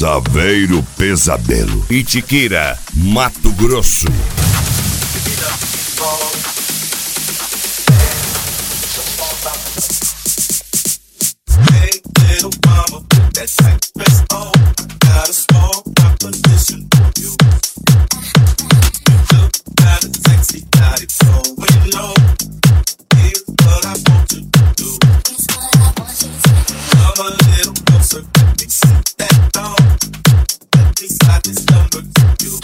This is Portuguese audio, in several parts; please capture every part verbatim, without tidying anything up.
Saveiro Pesadelo. Itiquira, Mato Grosso. Hey, little mama, that tight dress on. Got a small proposition for you. You look kinda sexy, got it going low. Here's what I want you to do. Come a little closer, let me see that thong. Let me slide this number to you.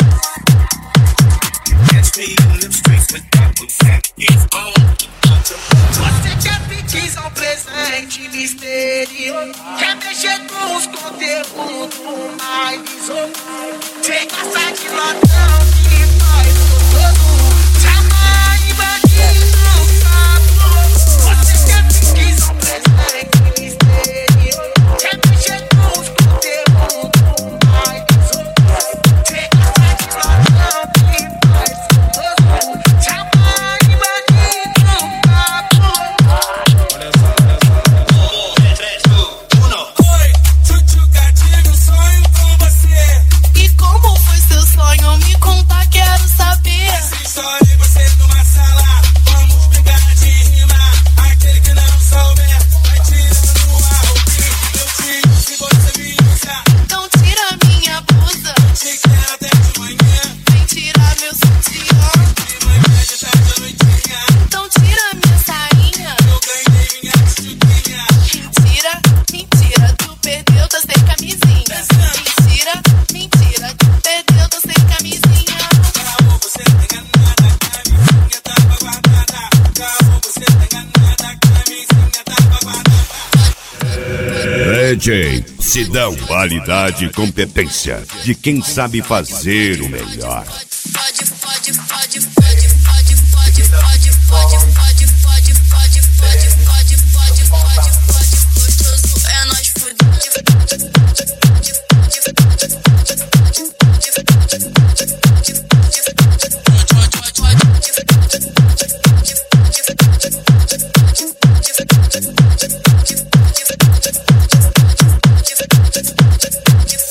Catch me in the streets with that one that is on. Você quer pedir um presente misterioso? Quer mexer com os conteúdos mais bizarros? Você gosta de ladrão que faz gostoso? Chama e bandido sapo. Você quer pedir um presente misterioso? Quer mexer com os conteúdos mais bizarros? Você gosta de ladrão que faz gostoso? Chama e bandido sapo. Olha só, olha só. três, dois, um. Oi, Tchutchuca, tive um sonho com você. E como foi seu sonho? Me conta, quero saber. Se sonhei você numa sala, vamos brincar de rimar. Aquele que não souber, vai tirando a roupinha. Eu tiro se você me usar. Então tira minha blusa. Te quero até de manhã. Vem tirar meu sutiã. De manhã, de tarde, à noitinha. Então tira minha sainha. Eu ganhei minha tchuquinha. Mentira, mentira, tu perdeu, tá sem camisinha. Mentira, mentira, tu perdeu, tá sem camisinha. Calma, você tá enganada, camisinha tava guardada. Calma, você tá enganada, camisinha tava guardada. D J Sidão, qualidade e competência de quem sabe fazer o melhor. Pode, pode, pode, pode, pode, pode, pode, pode, pode, pode, pode, pode, pode, pode, pode, pode, gostoso é nós fudido. Pode, pode, pode, pode, pode, pode, pode, pode, pode, pode, pode, pode, pode,